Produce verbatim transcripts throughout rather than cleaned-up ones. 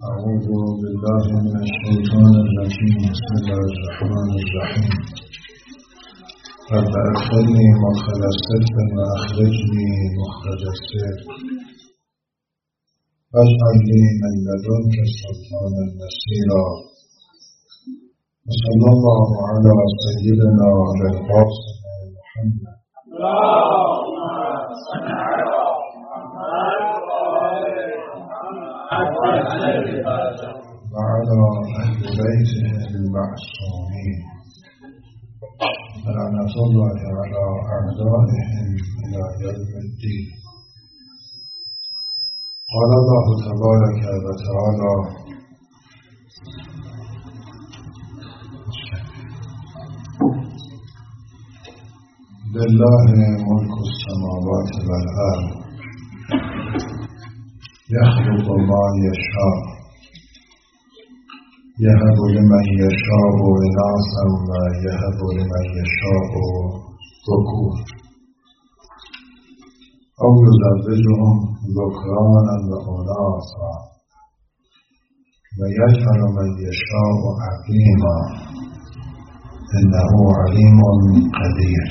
أعوذ بالله من الشيطان الرجيم بسم الله الرحمن الرحيم رب أدخلني مدخل الصدق وأخرجني مخرج الصدق واجعل لي من لدنك سلطانا نصيرا وصلى الله على سيدنا القاسم محمد اللهم صل على وعلى أهل بيته المعصومين لعنة الله على أعدائهم إلى يوم الدين. قال الله تبارك وتعالى: لله ملك السماوات والأرض يخلق ما يشاء يهب لمن يشاء إناثا ويهب لمن يشاء ذكورا أو يزوجهم ذكرانا وإناثا ويجعل من يشاء عقيما إنه عليم قدير.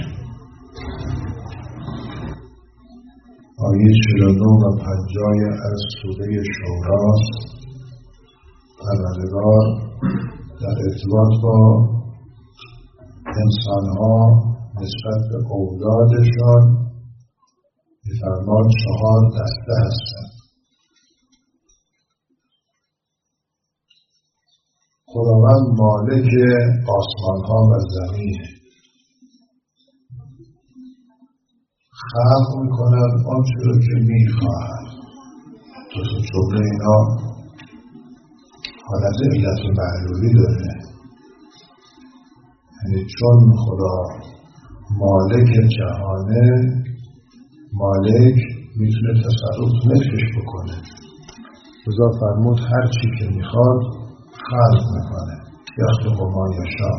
آیه چهل و دو و پنجاه از سوره شوراست. پروردگار در ارتباط با انسانها نسبت به اولادشان می‌فرماید چهار دسته هستند. خداوند مالک آسمانها و زمین خلق می‌کند آنچه را که می‌خواهد. دو تا جمله اینا حالت علت و معلولی داره. یعنی چون خدا مالک جهانه، مالک میتونه تصرف ملکش بکنه. لذا فرمود هر چی که میخواد خلق میکنه. یخلق ما یشاء.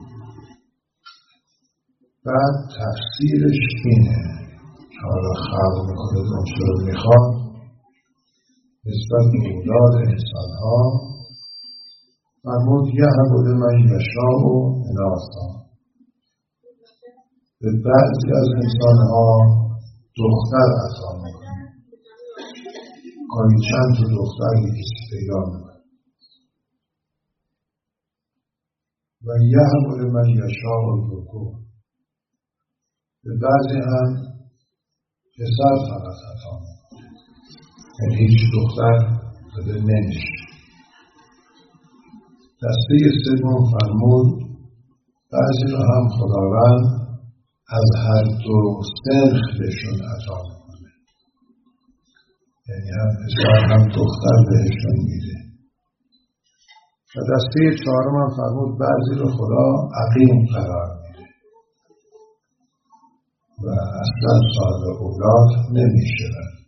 بعد تفسیرش اینه که حالا خلق میکنه اونچه رو میخواد نسبت به اولاد انسانها. فرمود یهب لمن یشاء اناثا، به بعضی از انسانها دختر عطا میکنه. گاهی چند تا دختر به کسی پیدا میکنه. و یهب لمن یشاء ذکور، به بعضی هم پسر فقط عطا میکنه. یعنی هیچ دختر داده نمیشه. دسته سوم فرمود بعضی رو هم خداوند از هر دو سنخ بهشون عطا میکنه. یعنی هم پسر هم دختر بهشون میده. و دسته چهارم هم فرمود بعضی رو خدا عقیم قرار میده و اصلا صاحب اولاد نمیشه.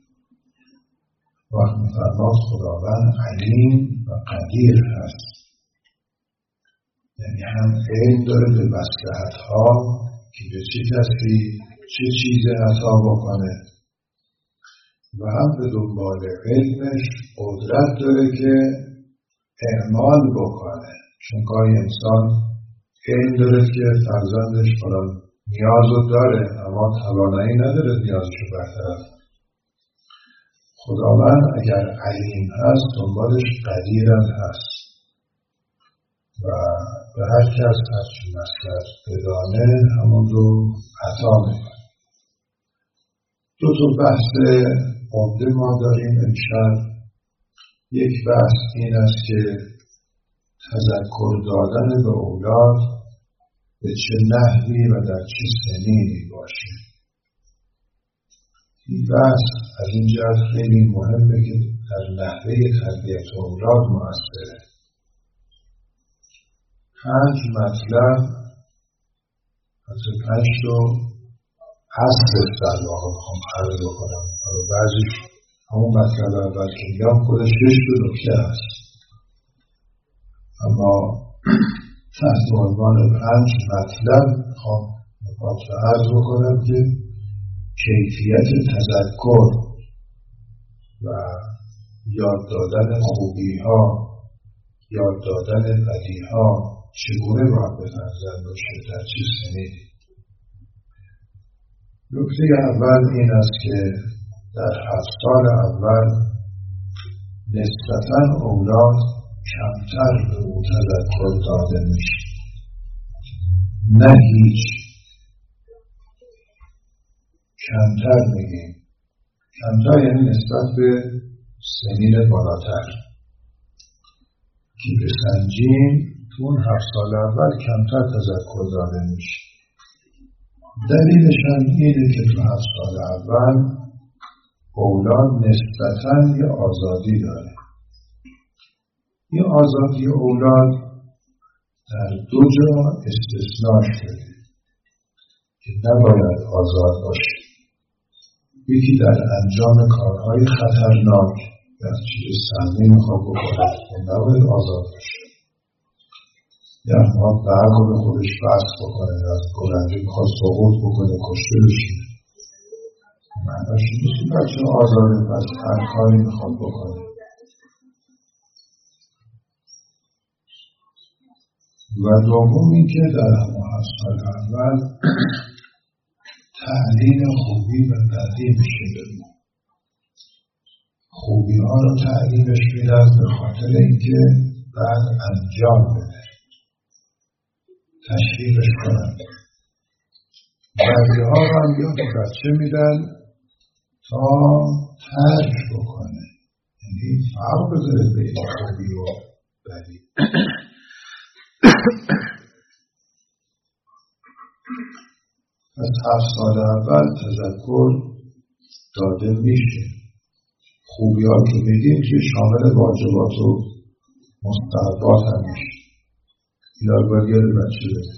وقت میفرماد خداوند علیم و قدیر هست. یعنی هم علم داره به مصلحت ها که به چه کسی چه چیز عطا بکنه و هم به دنبال علمش قدرت داره که اعمال بکنه. چون گاهی انسان علم داره که فرزندش فلان نیاز رو داره اما توانایی نداره نیازشو برطرف. خداوند اگر علیم هست دنبالش قدیر هست و به هر کس هرچی مصلحت بدانه همون رو عطا میکنه. دو تا بحث عمده ما داریم امشب. یک بحث این است که تذکر دادن به اولاد به چه نحوی و در چه سنینی باشه. این بحث از این جهت خیلی مهمه که در نحوه تربیت اولاد مؤثره. پنج مطلب حتی پنج تو اصل در واقع بخوام عرض بکنم. بعضیش همون مطلب اول که میگم خودش شش تا نکته هست، اما تحت عنوان پنج مطلب میخوام مطلب عرض بکنم که کیفیت تذکر و یاد دادن خوبی ها، یاد دادن بدی ها چگونه باید به فرزند باشه، در چه سنی؟ نکته اول این است که در هفت سال اول نسبتاً اولاد کمتر به او تذکر داده میشه، نه هیچ، کمتر میگیم، کمتر یعنی نسبت به سنین بالاتر که بسنجیم تو اون هفت سال اول کمتر تذکر داده میشه. دلیلش هم اینه که تو هفت سال اول اولاد نسبتاً یه آزادی داره. یه آزادی اولاد در دو جا استثناء شده که نباید آزاد باشه. یکی در انجام کارهای خطرناک، در چیز سمی میخواد بکنه که نباید آزاد باشه. یا ما برق رو به خودش بست بکنه، از بلندی میخواد سقوط بکنه، کشته بشه. معناش نیست که بچه آزاده پس هر کاری میخواد بکنه. و دوم این که در همه هفت سال اول تعلیم خوبی و بدی میشه بدون. خوبی ها رو تعلیمش میدن به خاطر اینکه بعد انجام بده، تشویقش کنند. بدی ها رو هم یاد بچه میدن تا ترک بکنه، یعنی فرق بذاره بین خوبی و بدی. از هفت سال اول تذکر داده میشه. خوبی ها که میگیم که شامل واجبات و مستحبات هم میشه. اینا باید یاد بچه بده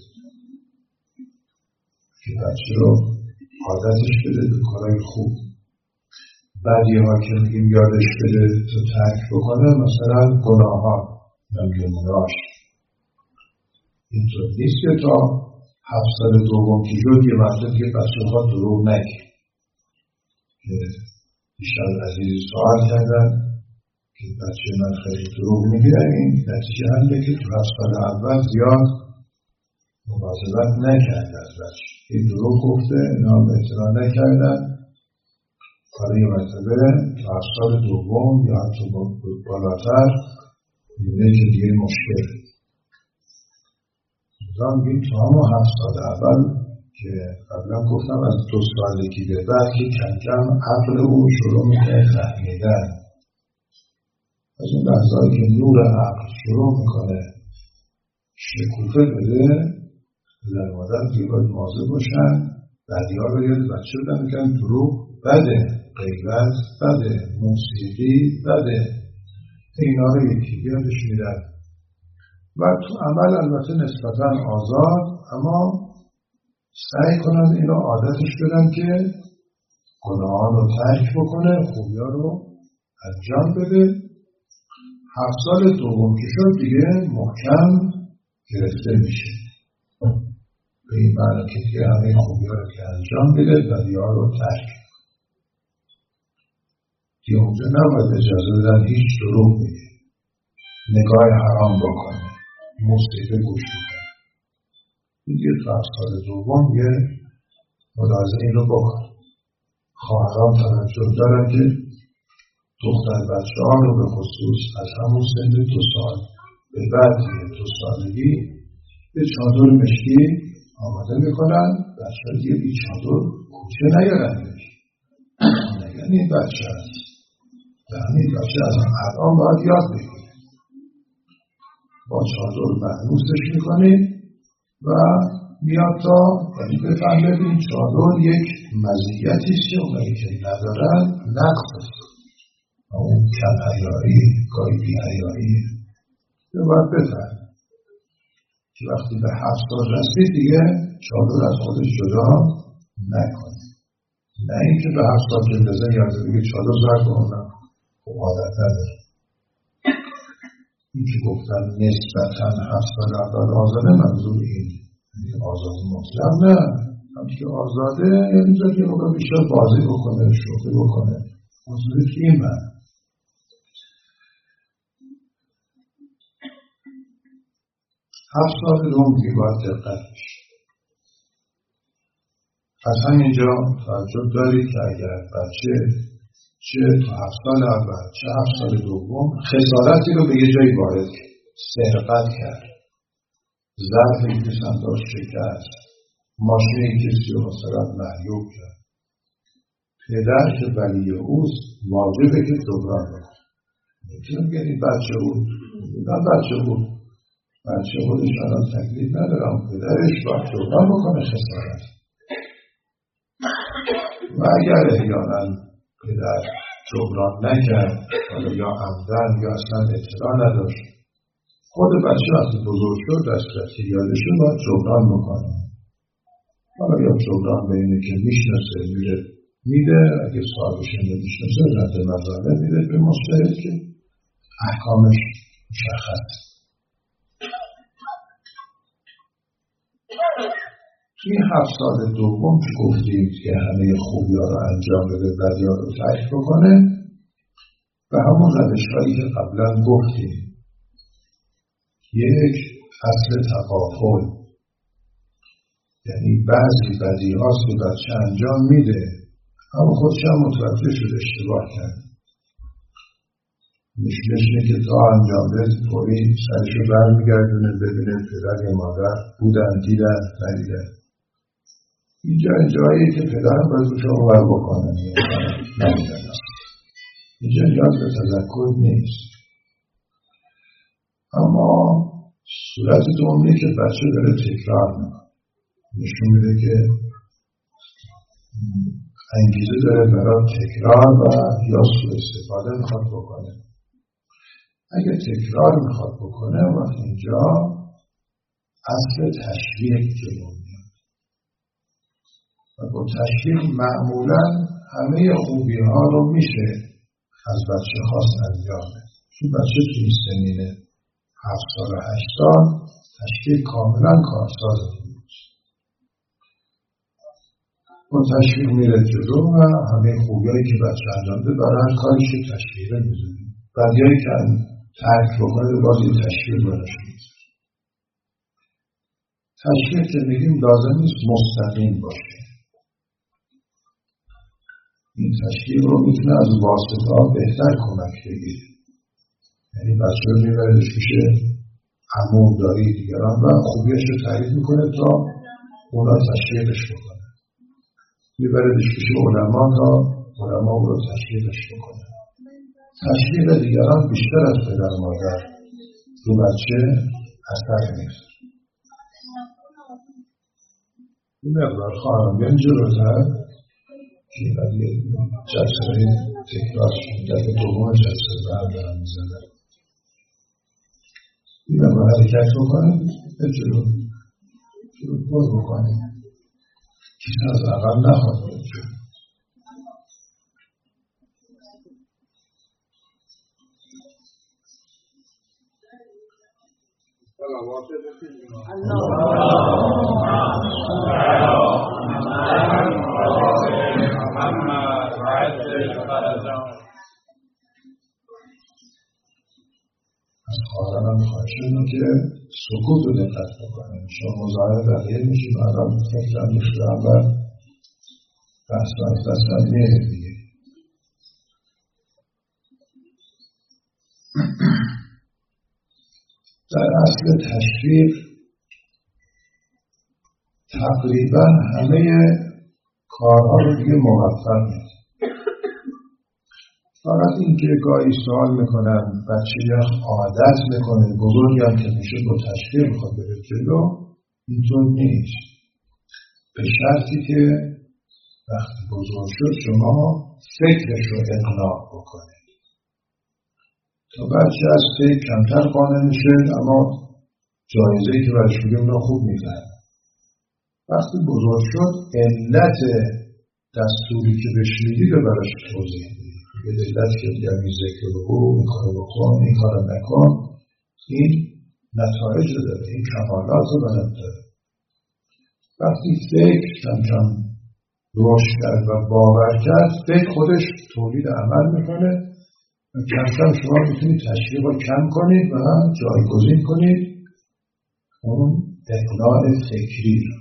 که بچه رو عادتش بده به کارهای خوب. بدی ها که میگیم یادش بده تا ترک بکنه، مثلا گناه ها نمیوناش. اینطور نیست که تا هفت سال دوم که شد یه وقتا دیگه بچه ها دروغ نگه. که بیشتر عزیزی سوال کردن که بچه من خیلی دروغ میگه، این نتیجه همینه که تو هفت سال اول زیاد مواظبت نکرده از بچه. این دروغ گفته، اینا هم اعتنا نکردن. حالا یه مرتبه تو هفت سال دوم یا حتی بالاتر میبینه که دیگه مشکل. مثلا میگیم تو همه هفت سال اول که قبلا گفتم از دو سالگی به بعد که کم کم عقل او شروع میکنه فهمیدن. از اون لحظه‌ای که نور عقل شروع میکنه شکوفه بده، پدر مادر دیگه باید مواظب باشن. بعدی ها رو یاد بچه بدن میگن دروغ بده، غیبت بده، موسیقی بده. اینا رو یکی یادش میدن و تو عمل البته نسبتاً آزاد، اما سعی کنن اینو عادتش بدن که گناهان رو ترک بکنه، خوبی ها رو انجام بده. هفت سال دوم که شد دیگه محکم گرفته میشه، به این معنی که دیگه همه خوبی ها رو که انجام بده، بدی ها رو ترک. دیگه اونجا نباید اجازه بدن هیچ دروغ میگه، نگاه حرام بکنه، موسیقی گوش میکنه. این دیگه تو هفت سال دوم یه ملاحظه این رو بکن. خواهران توجه دارن که دختر بچه ها رو به خصوص از همون سن دو سال به بعد دو سالگی به چادر مشکی آماده میکنن. بچه ها دیگه بی چادر کوچه نیارن بشی، نگن این بچه هست، یعنی بچه از الان باید یاد بگیره. با چادر مهنوسش میکنیم و میاد تا یعنی بفهمه این چادر یک مزیتیست که اونایی که ندارن نقص است. اون کم حیایی، گاهی بی حیایی باید بفهم که وقتی به هفت سال رسید دیگه چادر از خودش جدا نکنه. نه اینکه به هفت سال که بزن یاد بگه چادر زر کنم خب عادت نداره. این که گفتن نسبتاً هفت سال اول آزاده، منظور این یعنی آزاد مطلق نه، همچه که آزاده یعنی که موقع بیشتر بازی بکنه، شوخی بکنه، منظور که این من هفت سال دوم دیگه باید دقت بشه. از همینجا تعجب دارید که اگر بچه چه تو هفت سال اول چه هفت سال دوم خسارتی رو به یه جایی وارد سرقت کرد، ظرف که صندوق شکست، ماشین کسی رو مثلا محیوب کرد، پدر که ولی اوست واجبه که جبران بکنه. میتونم بگید بچه بود، نه بچه بود، بچه بودش الان تکلیف ندارم، پدرش باید جبران بکنه خسارت. و اگر احیانا پدر جبران نکرد، حالا یا عمدن یا اصلا اطلاع نداشت، خود بچه وقتی بزرگ شد دست که یادشه باید جبران بکنه. حالا یا جبران به اینه که میشناسه میره میده، اگه صاحبش نمیشناسه رد مزانه میده به مستحق که احکامش مشخص. توی هفت سال دوم که گفتیم که همه خوبی ها رو انجام بده بدی ها رو ترک بکنه و همون روش هایی که قبلا گفتیم. یک، اصل تقافل، یعنی بعضی بدی هاست که بچه انجام میده اما خودش هم متوجه شد اشتباه کرد، مشکلش که تا انجام ده طوری سرشو برمیگردونه ببینه پدر یا مادر بودن دیدن ندیدن. اینجا جایی که پدرم باید روش آور بکنن ندیدن است. اینجا نیاز به تذکر نیست. اما صورت دومی که بچه داره تکرار میکنه، نشون میده که انگیزه داره برای تکرار و یا سوء استفاده میخواد بکنه. اگه تکرار میخواد بکنه وقت اینجا اصل تشویق جلو میاد و با تشویق معمولا همه خوبی ها رو میشه از بچه خواست انجامه. چون بچه توی این سنینه هفت سال و هشت سال تشویق کاملا کارساز نیست. با تشویق میره جلو و همه خوبی هایی که بچه انجامده برای هر کاریش تشویقه میزنیم. بدیایی که ترک بکنه بازی تشویق براش میزنیم. تشویق که میگیم لازم نیست مستقیم باشه. این تشویق رو میتونه از واسطه ها بهتر کمک بگیره. یعنی بچه رو میبردش میشه عموم داری دیگران و خوبیش رو تعریف میکنه تا اونا تشویقش بکنه. میبردش میشه علما تا علما او رو تشویقش بکنه. تشویق دیگران بیشتر از پدر مادر رو بچه اثر میذاره. این مقدار خواهم بیان جلوتر که ولی جلسه تکرار شد دفعه دوم جلسه برم دارم میزنم. این مقدار حرکت بکنیم به جلو جلو پر بکنیم کسی از اول نخواد به جلو. از خواهرانم خواهشم که سکوت رو دقت بکنیم. شما مزاحم بقیه میشیم آدم فکرم میشورم و بحث از دستم میره دیگه. در اصل تشویق تقریبا همه کارها رو دیگه موفق میده. فقط این که گاهی سوال میکنن بچه یا عادت میکنه بزرگم که میشه با تشویق میخواد بره جلو، اینطور نیست. به شرطی که وقتی بزرگ شد شما فکرش رو اقناع بکنه. تا بچه از فکر کمتر قانع میشه اما جایزه‌ای که برش بگیم رو خوب میزنه. وقتی بزرگ شد علت دستوری که بهش میدی رو براش توضیح میدی. به علت که دیگر می ذکر بگو، این کارو بکن، این کارو نکن، این نتایج رو داره، این کمالات رو بلد داره. وقتی فکر کم کم رشد کرد و باور کرد، فکر خودش تولید عمل میکنه و کم کم شما میتونید تشویق رو کم کنید و جایگزین کنید اون اقناع فکری رو.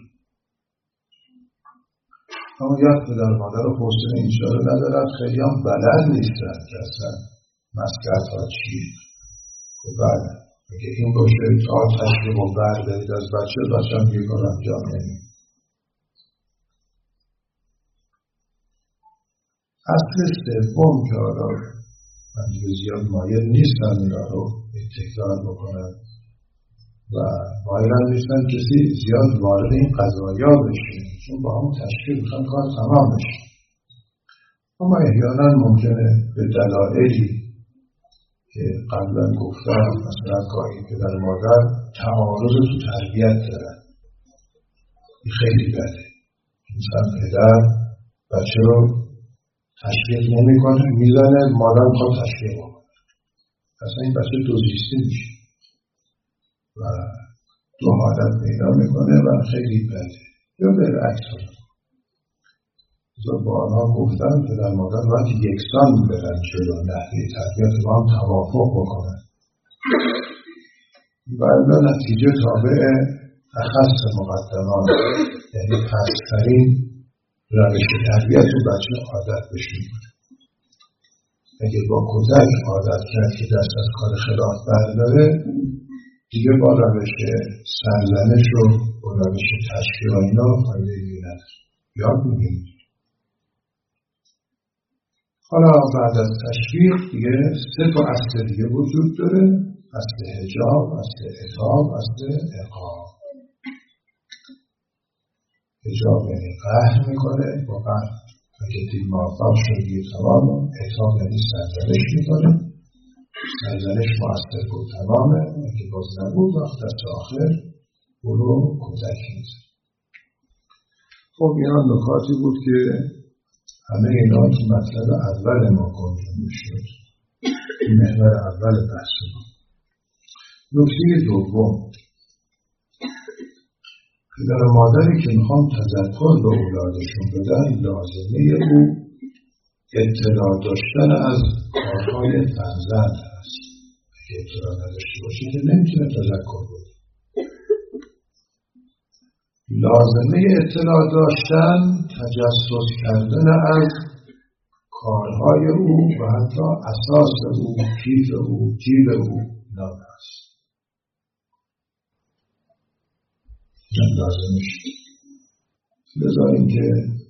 اما یک پدر مادر حسن اینجا رو ندارد، خیلی هم بلد نیستن که اصلا مسئلت ها چیه. خب بله اگه این باشه تا تشریف و بردارید از بچه، بچه هم بیگار انجام نمید. اصل سوم که حالا من دیگه زیاد مایل نیستم اینا رو تکرار بکنم و مایل هم نیستم کسی زیاد وارد این قضایا بشه، چون با هم تشکیل میخوان کار تمام بشه. اما احیانا ممکنه به دلایلی که قبلا گفتم، مثلا گاهی پدر مادر تعارض تو تربیت دارن، این خیلی بده. مثلا پدر بچه رو تشویق نمی کنه، میزنه، مادر میخواد تشویق کنه، اصلا این بچه دوزیستی میشه و دو حالت پیدا میکنه و خیلی بده. یا برعکس با آنها گفتن پدر مادر باید یکسان برن جلو، نحوه تربیت با هم توافق بکنن و الا نتیجه تابع اخص مقدمان، یعنی پسترین روش تربیت رو بچه عادت بشه میکنه. اگه با کودک عادت کرد که دست از کار خلاف برداره، دیگه با روش سرزنش و با روش تشویق و اینا فایده دیگه نداره. یاد میگیم. حالا بعد از تشویق دیگه سه تا اصل دیگه وجود داره: اصل حجاب، اصل عتاب، اصل عقاب. حجاب یعنی قهر میکنه، با قهر اگه دید موفق شدی تمام. عتاب یعنی سرزنش میکنه، سرزنش مؤثر بود تمامه، اگه باز نبود وقت دست آخر برو کودک میزن. خب اینا نکاتی بود که همه اینا که مطلب اول ما کنجون شد، این محور اول بحث ما. نکته دوم، پدر و مادری که میخوام تذکر به اولادشون بدن، لازمه او اطلاع داشتن از کارهای فرزند هست. اگه اطلاع نداشته باشه که نمیتونه تذکر بده. لازمه اطلاع داشتن تجسس کردن از کارهای او و حتی اساس او، کیف او، جیب او نام است. این لازمش. لذا اینکه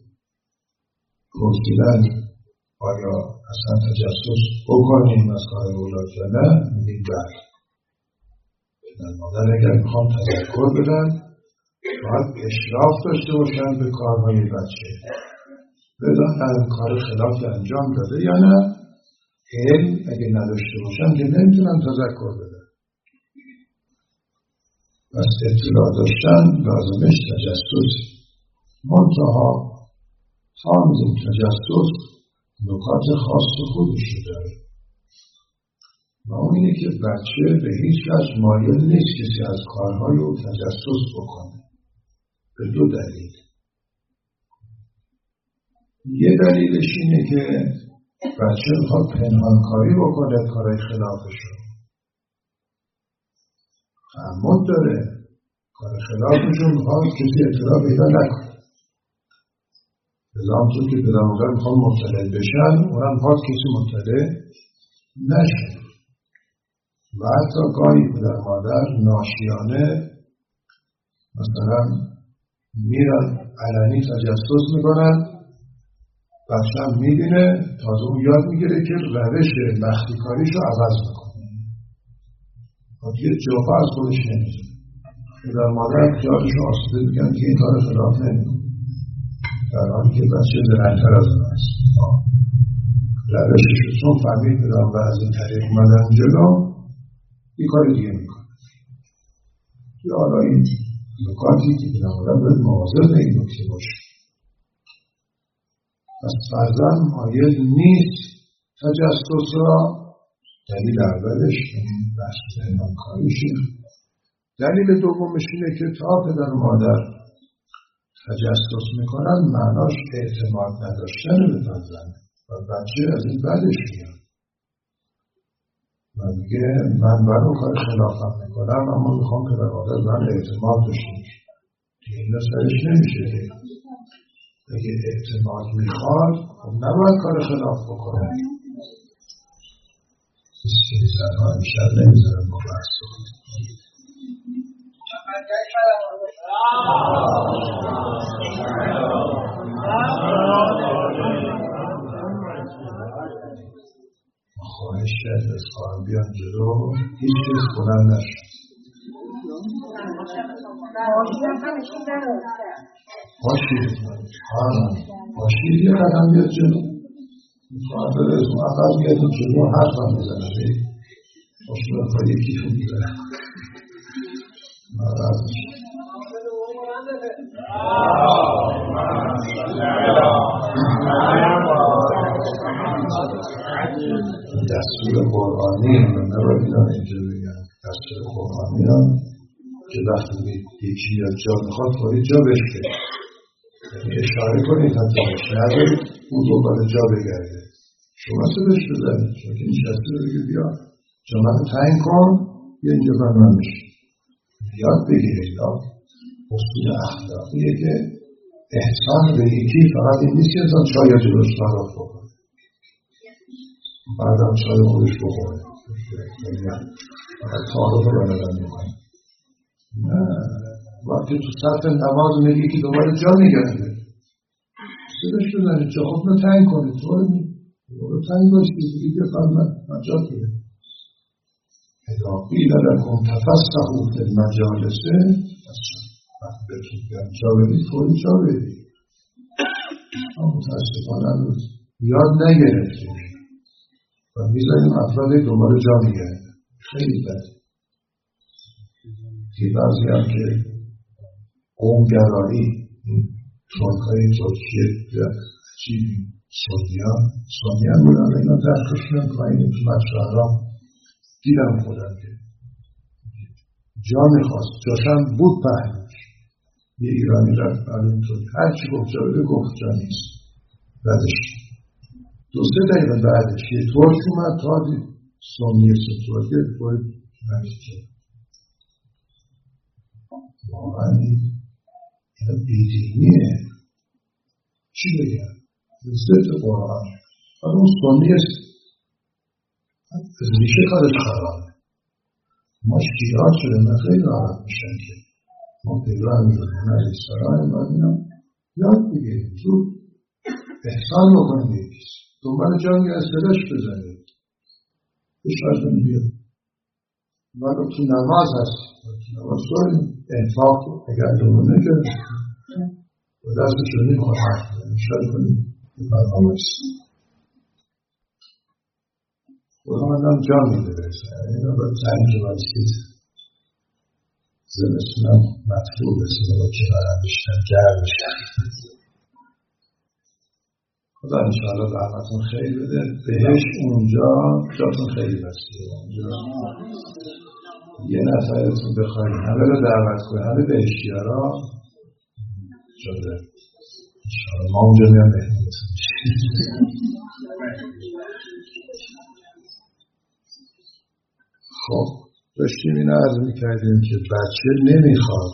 پرسیدن آیا اصلا تجسس بکنیم از کار اولاد یا نه، میگیم بله. پدر مادر اگر میخوام تذکر بدن باید اشراف داشته باشن به کارهای بچه، بدانن کار خلاف انجام داده یا نه. علم اگه نداشته باشن که نمیتونن تذکر بدن. پس اطلاع داشتن لازمش تجسس. منتها تانزم تجسس نکات خاص خودشو داره و اون اینه که بچه به هیچ وجه مایل نیست کسی از کارهای او تجسس بکنه، به دو دلیل. یه دلیلش اینه که بچه میخواد پنهانکاری بکنه کارهای خلافشو، تعمد داره کار خلافشو میخواد کسی اطلاع پیدا نکنه. لذا همطور که پدر مادر میخواد مطلع بشن، اونم میخواد کسی مطلع نشه. و حتی گاهی پدر مادر ناشیانه مثلا میرن علنی تجسس میکنن، بچه هم میبینه، تازه اون یاد میگیره که روش مخفی کاریشو عوض میکنه. یه جوابه از خودش نمیزه. پدر مادر خیالشو آسوده میگن که این کار خلاف نمیکنه، در حالی که بچه زرنگتر از اون هست. روششو چون فهمید پدر مادر از این طریق اومدن جلو، این کار دیگه میکنه. یا حالا این نکاتی که پدر مادر باید مواظب به این نکته باشه. پس فرزند مایل نیست تجسس را. دلیل اولش این بحث پنهانکاریشه. دلیل دومش اینه که تا پدر و مادر تجسس میکنن معناش اعتماد نداشتن به فرزند و بچه از این بدش میاد و و میگه من برای کار خلافم میکنم اما میخوام که در مادر من اعتماد داشته باشه. دیگه اینا سرش نمیشه که اگه اعتماد میخواد خب نباید کار خلاف بکنه. کسی که زنها همیشه نمیذارن با بحث بکنه. خواهش کرد از خواهم بیان جلو هیچ چیز بلند نشد. باشید باشید یه قدم بیاد جلو خواهم بره از اون عقل بیاد جلو حرف هم بزنه باشید با یکی رو میبره ناراض میشه. دستور قرآنی هم نباید هم اینجا بگن دستور قرآنی هم که وقتی یکی یا جا میخواد باید جا بشکه یعنی اشاره کنید حتی بشه ندارید اون دوباره جا بگرده شما سه بهش بزنید چون که نشسته بگه بیا جا من تعیین کن یه اینجا بر من میشه یاد بگیرید اصول اخلاقیه که احسان به یکی فقط این نیست که انسان چای جلوش طرف بکنه بعد هم چای خودش بکنه فقط تعارف رو بردن میکنه. نه وقتی تو سطح نماز میگی که دوباره جا میگرده سرش بزنید جا خود رو تنگ کنید رو تنگ باشید بگید بفرد من جا کنید اذا قیل لکم تفسحوا فی المجالس وقتی بهتون بگم جا بدید فوری جا بدید. اما متاسفانه هنوز یاد نگرفتیم و میذاریم افراد دوباره جا میگرده خیلی بد. که بعضی هم که قومگرایی ترکای ترکیه چیزی سنیان سنیان بودن اینا درکشون پایین تو مشهرها دیدم خودم که جا میخواست جاشم بود پهنش یه ایرانی رفت برای توی هرچی گفت جا بده گفت جا نیست بعدش دو سه دقیقه بعدش یه ترک اومد تا دید سنیه سترکه باید نمیشه واقعا اینا بیدینیه چی بگم ضد قرآن ولی اون سنیه از ریشه کارش خرابه. ما شیعات شده من خیلی راحت میشن که ما پیران میدونیم علیه السلام باید اینا یاد بگیریم زود احسان بکنیم یکیست دنبال جانگی از دلش بزنید بشاردن بیاد ولی تو نماز هست تو نماز کنیم انفاق اگر دونو نگرد و دست شدیم خواهد شاید کنیم این برنامه است خدا من هم جا میده برسه این رو باید زنی که بایستید زمستونم مطلوب بسید و که برم بشتن گرم بشتن خدا انشاءالله رحمتون خیلی بده بهش اونجا جاتون خیلی بسید اونجا یه نفرتون بخواهید همه رو دعوت کنید همه بهشتی ها را شده انشاءالله ما اونجا میان بهتون خب داشتیم این عرض میکردیم که بچه نمیخواد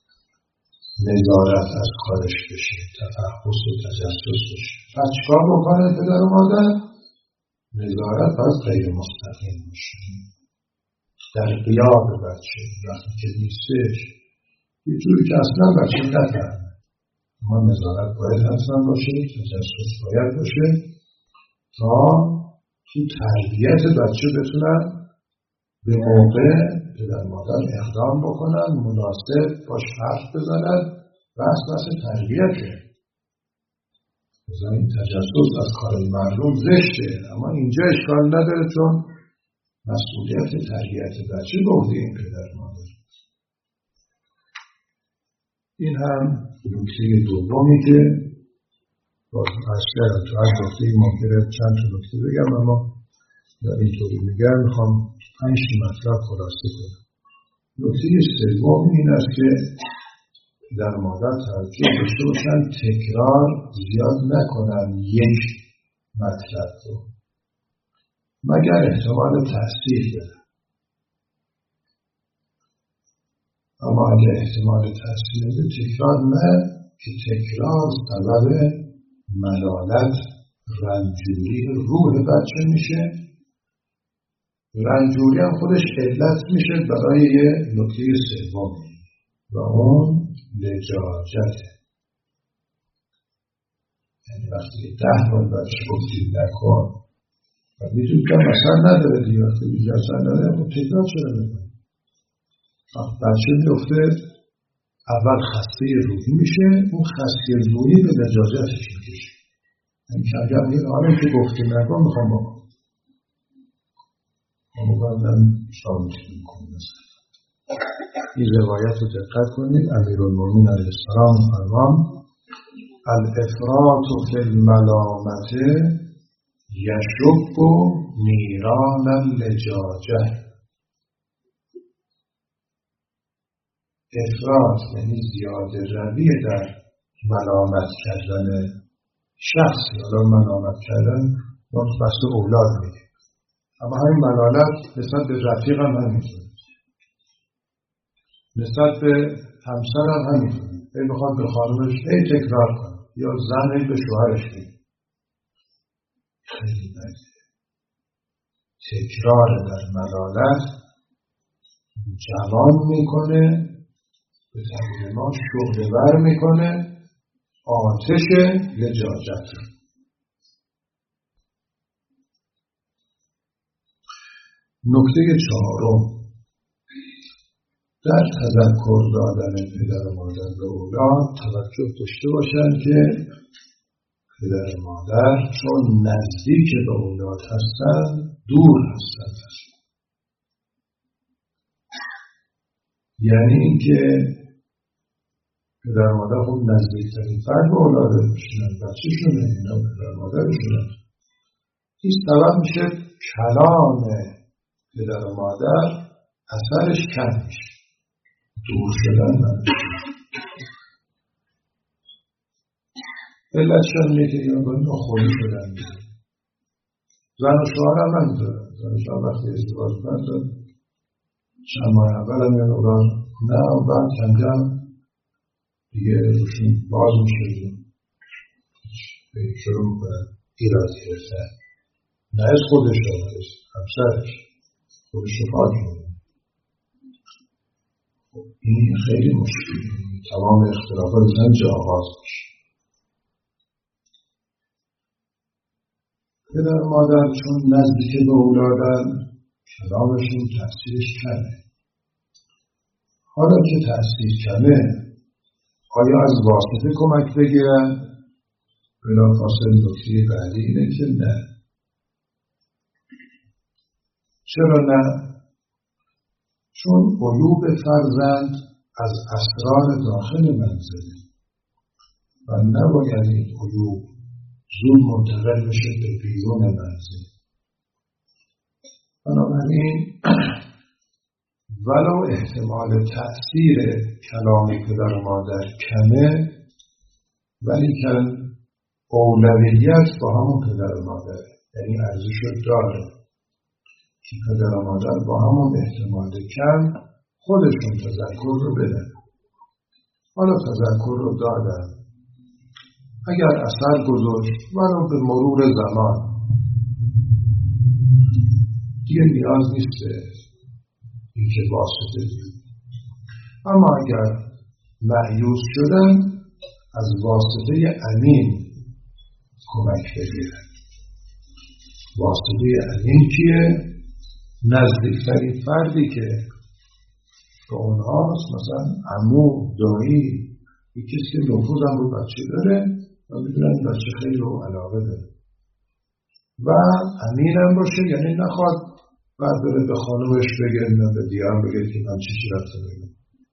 نظارت از کارش بشه تفحص و تجسس بشه پس چکار بکنه پدر و مادر نظارت باید غیر مستقیم باشه در غیاب بچه وقتی که نیستش یه جوری که اصلا بچه نفهمه اما نظارت باید اصلا باشه تجسس باید باشه تا تو تربیت بچه بتونن به موقع پدر مادر اقدام بکنن مناسب باش حرف بزنن بحث بحث تربیته مثلا این تجسس از کارهای مردم زشته اما اینجا اشکال نداره چون مسئولیت تربیت بچه به عهده این پدر مادر. این هم نکته دومی که باز اشکرم تو هر نکته ممکنه چند تا نکته بگم اما در اینطوری میگم میخوام پنج مطلب خلاصه کنم. نکته سوم این است که در مادر توجه داشته باشن تکرار زیاد نکنن یک مطلب رو مگر احتمال تأثیر بده. اما اگر احتمال تأثیر بده تکرار نه، که تکرار سبب ملالت، رنجوری روح بچه میشه. رنجوری هم خودش علت میشه برای یه نکته سوم و اون لجاجته. یعنی وقتی ده بار بچه گفتید نکن و میدونی که مثلا نداره دیگه، وقتی دیگه اصلا نداره اون تکرار چرا میکنه؟ بچه میفته اول خسته روحی میشه، اون خسته روحی به لجاجتش میکشه. یعنی که اگر این آنه که گفتید نکن میخوام بکن مقدم شامشون میکنه. این روایت رو دقت کنید. امیرالمومنین علیه السلام فرمان الافراط فی الملامت یشب نیران اللجاجه. افراط یعنی زیاده روی در ملامت کردن شخصی. حالا ملامت کردن ما بحث اولاد میگه، اما همین ملالت نسبت به رفیق هم همینطوره، نسبت به همسر هم همینطوره. ای بخواد به خانمش ای تکرار کنه یا زن ای به شوهرش بگه، خیلی بده. تکرار در ملالت جوان میکنه، به تعبیر ما شعله ور میکنه آتش لجاجت. نکته چهارم، در تذکر دادن پدر و مادر به اولاد توجه داشته باشند که پدر و مادر چون نزدیک به اولاد هستند دور هستند. یعنی اینکه پدر و مادر خود نزدیکترین فرد به اولادشونن، بچه‌شونه، اینا پدر و مادرشونن. این سبب میشه کلام پدر و مادر اثرش کم میشه، دور شدن نمیشه. علتش هم اینه که اینا باید نخوری شدن میشه. زن و شوهر هم نمیدارن. زن و شوهر وقتی ازدواج کردن چند ماه اول هم یعنی اولاد نه و بعد کم کم دیگه روشون باز میشه، شروع میکنن ایراد گرفتن، نه از خودش هم از همسرش خودش رو پاک میکنن. این خیلی مشکلی، تمام اختلافات زن جا آغاز میشه. پدر مادر چون نزدیک به اولادن کلامشون تأثیرش کمه. حالا که تأثیر کمه آیا از واسطه کمک بگیرن؟ بلافاصله نکته بعدی اینه که نه. چرا نه؟ چون عیوب فرزند از اسرار داخل منزله و نباید این عیوب زود منتقل بشه به بیرون منزل. بنابراین ولو احتمال تأثیر کلام پدر و مادر کمه، ولی که اولویت با همون پدر و مادر، یعنی ارزش داره که پدر و مادر با همون احتمال کم خودشون تذکر رو بدن. حالا تذکر رو دادن، اگر اثر گذاشت ولو به مرور زمان دیگه نیاز نیست این که واسطه دید. اما اگر مایوس شدن از واسطه امین کمک بگیرن. واسطه امین کیه؟ نزدیکترین فردی که به اونهاست، مثلا عمو، دایی، یک کسی که نفوذ هم رو بچه داره و میدونن این بچه خیلی رو علاقه داره و امین هم باشه، یعنی نخواد بعد بره به خانومش بگه نه به دیارم بگه که من چی چی رفته بگم.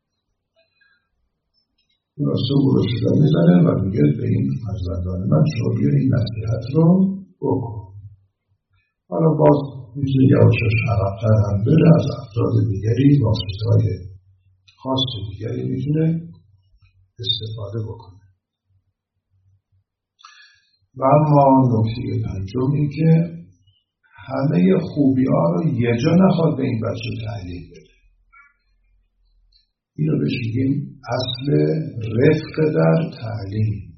اون راسته او رو صدا میزنه و میگه به این فرزندان من شما بیا این نصیحت رو بکن. حالا باز میتونه یواشاش عقب‌تر هم بره، از افراد دیگری واسطه های خاص دیگری میتونه استفاده بکنه. و اما نکته پنجم این که همه خوبی ها رو یه جا نخواد به این بچه تعلیم بده. این رو بهش میگیم اصل رفق در تعلیم.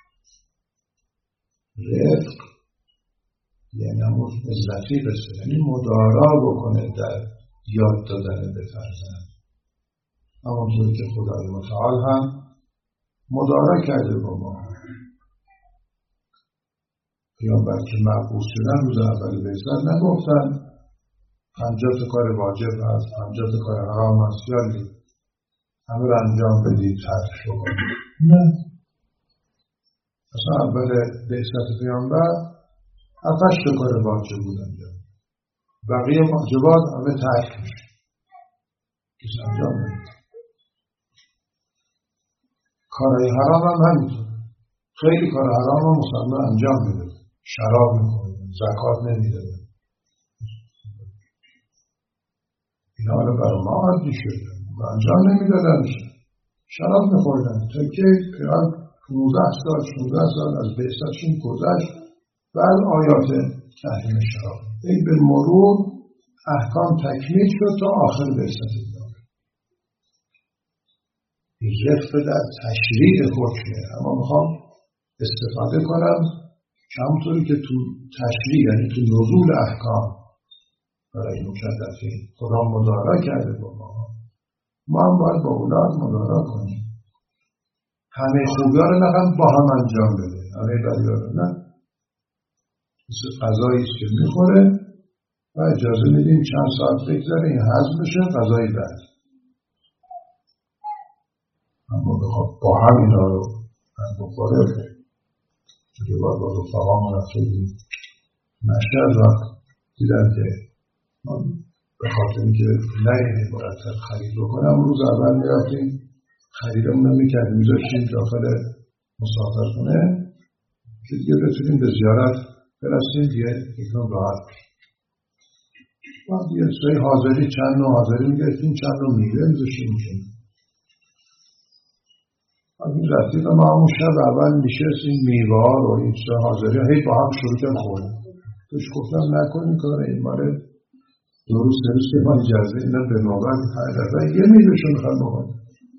رفق یعنی همون عزتی بسه، یعنی مدارا بکنه در یاد دادن به فرزند. همونطور که خدای متعال هم مدارا کرده با ما. پیامبر که مبعوث شدن روز اول بعثت نگفتن پنجاه تا کار واجب هست، پنجاه تا کار حرام هست، یالی همه رو انجام بدید ترک بکنید. نه. اصلا اول بعثت پیامبر هفتش تا کار واجب بود انجام. بقیه واجبات همه ترک میشه. کسی انجام بدید. کارهای حرام هم همینطور. خیلی کار حرام هم مسلمان انجام میده. شراب میکنه، زکات نمیده. اینا حالا برای ما عادی شده و انجام نمیدادن. شراب میخوردن تا که پیان پونزده سال شانزده سال از بعثتشون گذشت. بعد آیات تحریم شراب این به مرور احکام تکمیل شد تا آخر بعثت پیامبر. این رفق در تشریع حکمه. اما میخوام استفاده کنم که همونطوری که تو تشریع یعنی تو نزول احکام برای مکلفین خدا مدارا کرده با ما، ما هم باید با اولاد مدارا کنیم. همه خوبی ها رو نقم با هم انجام بده، همه بدی ها رو نه. مثل غذایی که میخوره و اجازه میدیم چند ساعت بگذره این هضم بشه غذایی بعد. اما بخواد با هم اینا رو هم بخوره که باید با رفقا رفته بود مشهد وقت دیدن که من به خاطر اینکه نه مرتب خرید بکنم روز اول میرفتیم خریدمون رو میکردیم میذاشتیم داخل مسافرخونه که دیگه بتونیم به زیارت برسیم دیگه یکم راحت بشیم. بعد یه سری حاضری چند نوع حاضری میگرفتیم چند نوع میوه میذاشتیم میشیم. این رفتیم و ما همون شب اول میشستیم میوه ها رو این سه حاضری هی با هم شروع کردیم خوردیم. توش گفتم نکنیم کار این ماره درست درست که ما اجازه اینا به نوبت هر دفعه یه میوهشو میخواد بکنیم.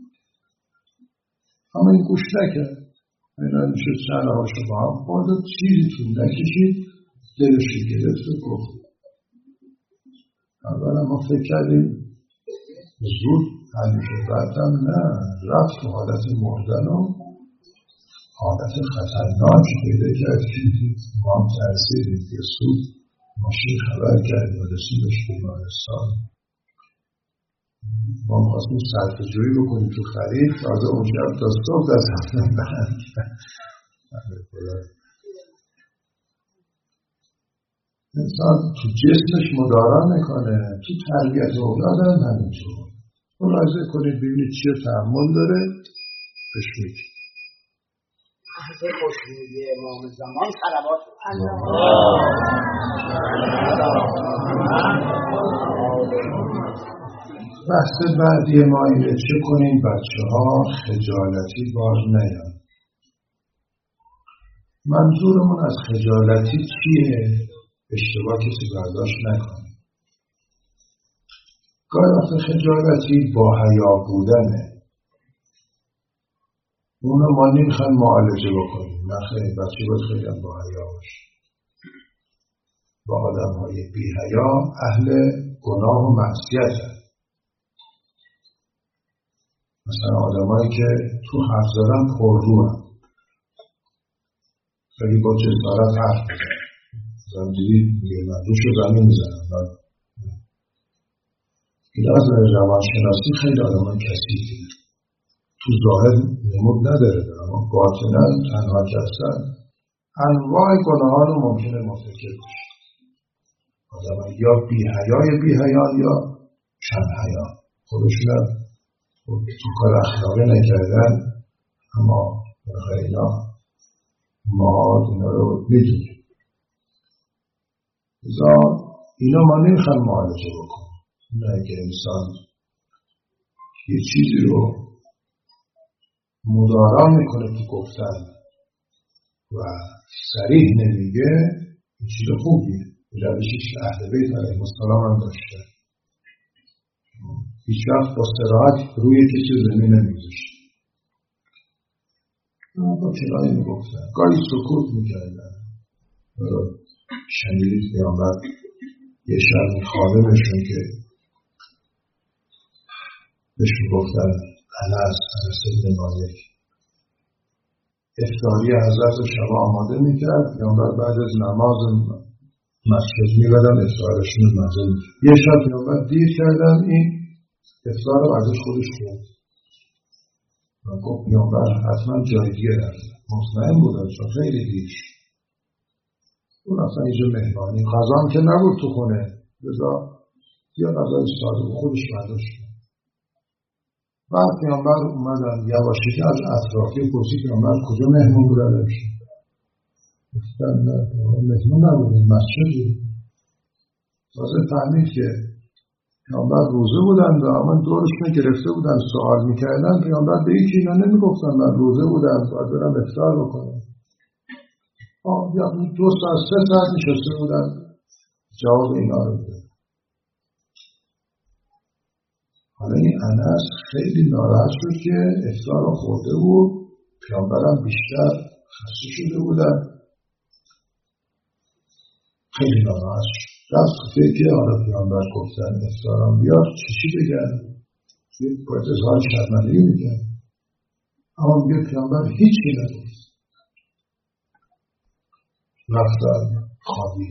اما این گوش نکرد. اینا میشه چند هاشو با هم خورد و چیزی تو نکشید دلشو گرفت و گفت. اولا ما فکر کردیم زود همیشه بعدم نه رفت تو حالت مردن و حالت خطرناک پیدا کرد که ما هم ترسیدیم که سود ماشین خبر کرد و رسیدش بیمارستان. ما می‌خواستیم صرفه‌جویی بکنیم تو خرید تازه اونجا تا صبح از هم بند. انسان تو جسمش مدارا میکنه، تو تربیت اولاد هم همینطور. ملاحظه کنید ببینید چیه تحمل داره بهش میگه. عهد خوشنودی امام زمان صلوات بحث بعدی ما اینه چه کنیم بچه ها خجالتی باز نیان. منظورمون از خجالتی چیه؟ اشتباه کسی برداشت نکنه. گاهی وقت خجالتی با حیا بودنه. اون رو ما نمیخوایم معالجه بکنیم. نخیر بچه باید خیلی هم با حیا باشه. با آدم های بی حیا اهل گناه و معصیت هست. مثلا آدم هایی که تو حرف زدن پر رو هم. خیلی با جسارت حرف بزن. مثلا دیدید میگه من روش رو زمین میزنم. این از روانشناسی خیلی آدم های کثیفی تو ظاهر نمود نداره اما باطنا تنها کسن انواع گناه ها رو ممکنه مرتکب بشه. آدم یا بی حیای بی حیان یا کم حیا خودشون هم تو کار اخلاقی نکردن اما بخیر اینا ما اینا رو میدونیم. ازا اینا ما نمیخوایم معالجه بکنیم. نه که انسان یه چیزی رو مدارا میکنه تو گفتن و صریح نمیگه این چیز خوبیه. روشی که اهل بیت علیهم السلام هم داشته. هیچ وقت با صراحت روی کسی زمین نمی‌گذاشت. با کنایه میگفتن، گاهی سکوت میکردن. شنیدید پیامبر یه شب خادمشون که بهش میگفتن انس انس بن مالک افطاری حضرت رو شب آماده میکرد، پیامبر بعد از نماز مسجد میبردن افطارشون رو منزل میکرد. یه شب پیامبر دیر کردن، این افطار رو ازش خودش خورد و گفت پیامبر حتما جای دیگه رفت. مطمئن بودن چون خیلی دیر شد. اون اصلا اینجا مهمانی غذا هم که نبود تو خونه، بذار یا غذای ساده خودش برداشت. بعد پیامبر اومدن یواشکی که از اطرافی پرسید پیامبر کجا مهمون بودن نمیشه. گفتن نه مهمون نبودن، مسجد بود. تازه فهمید که پیامبر روزه بودن و من دورشون گرفته بودن سوال میکردن. پیامبر به هیچ اینا نمیگفتن من روزه بودم باید برم افطار بکنم. آه یا دو ساعت سه ساعت نشسته بودن جواب اینا رو بودن. حالا این انس خیلی ناراحت شد که افطار رو خورده بود، پیامبرم بیشتر خسته شده بودن. خیلی ناراحت شد. رفت فکر که آره پیامبر گفتن افطارم بیار چیشی بگن، باید اظهار شرمندگی میگن. اما میگه پیامبر هیچی نگفت. رفتن خوابی.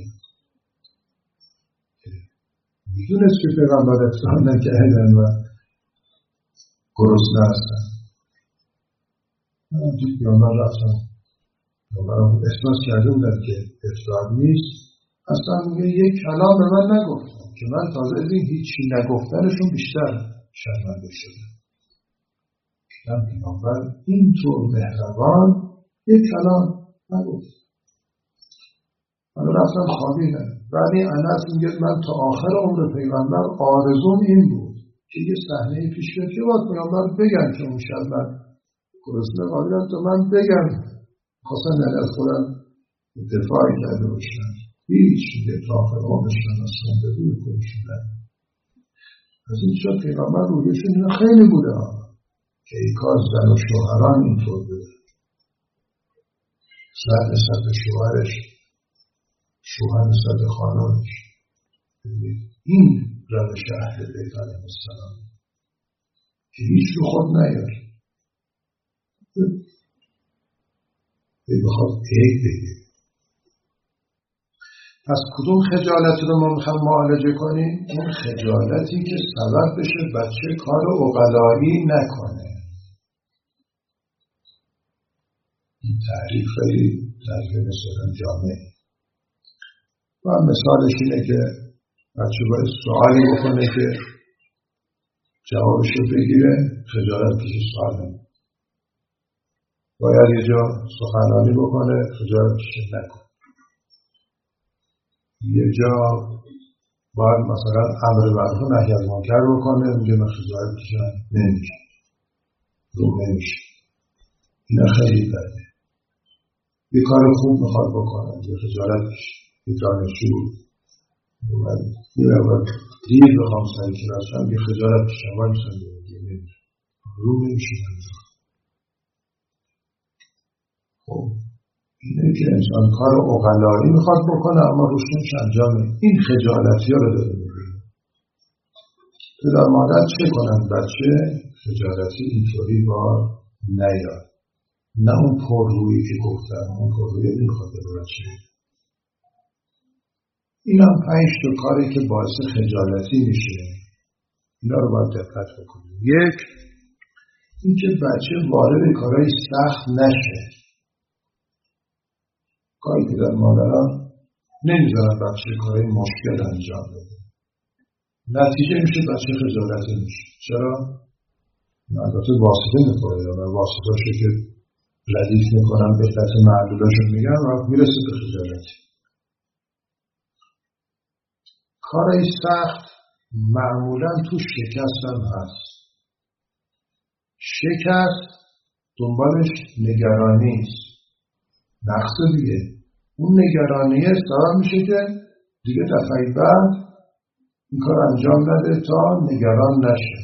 میدونست که پیغمبر افطار نکردن و گرسنه هستن. همونجور پیامبر رفتن. پیامبرم احساس کرده بودن که افطار نیست. اصلا میگه یک کلام به من نگفتن که من تازه از این هیچی نگفتنشون بیشتر شرمنده شدم. دیدم پیامبر اینطور مهربان یک کلام نگفت. من رفتم خوابیدم. ولی انس میگه من تا آخر عمر پیغمبر آرزوم این بود که یه صحنه پیش بیاد که باید پیغمبر بگن که اون شب من گرسنه خوابیدم تا من بگم خواستن از خودم دفاعی کرده باشن. هیچ دیگه تا آخر عمرشون از خونده روی خودشون. از این شد پیغمبر رویشون خیلی بوده که ای کار زن و شوهران اینطور بوده. زن نسبت به شوهرش، شوهر نسبت به خانمش. این روش اهل بیت علیهم السلام که هیچ رو خود نیار. ای بخواد عیب بگه. پس کدوم خجالتی رو ما میخوام معالجه کنیم؟ اون خجالتی که سبب بشه بچه کار عقلایی نکنه. این تعریف خیلی تعریف مثلا جامعه. و مثالش اینه که بچه باید سوالی بکنه که جوابش رو بگیره، خجالت کشی سوال نمید. باید یه جا سخنرانی بکنه، خجالت کشی نکنه. یه جا باید مثلا امر معروف و نهی از منکر بکنه، میگه من خجالت کشم نمیشه، رو نمیشه. اینا خیلی بده. یه کار خوب میخواد بکنه، یه خجالت کشه. یه دانشجو من یه اول دیر بخوام سری کلاسم یه خجالت کشم باید میسن دیگه نمیشه، رو نمیشه. خب اینه که انسان کار عقلایی میخواد بکنه اما روش نمیشه انجام. این خجالتی ها رو داره میگه. پدر مادر چه کنن بچه خجالتی اینطوری بار نیاد. نه اون پر رویی که گفتن، اون پر رویی نمیخواد به بچه. این هم پنج تا کاری که باعث خجالتی میشه. اینا رو باید دقت بکنیم. یک، این که بچه وارد کارهای سخت نشه. کاری که در مادران نمیذارن بچه کارهای مشکل انجام بده. نتیجه میشه بچه خجالتی میشه. چرا؟ البته واسطه میخوره یا واسطه هاشه که ردیف میکنن به علت معلولاشو میگن و میرسه به خجالتی. کارهای سخت معمولا تو شکست هم هست. شکست دنبالش نگرانی است. نقص دیگه. اون نگرانیه سبب میشه که دیگه دفعه بعد این کار انجام نده تا نگران نشه.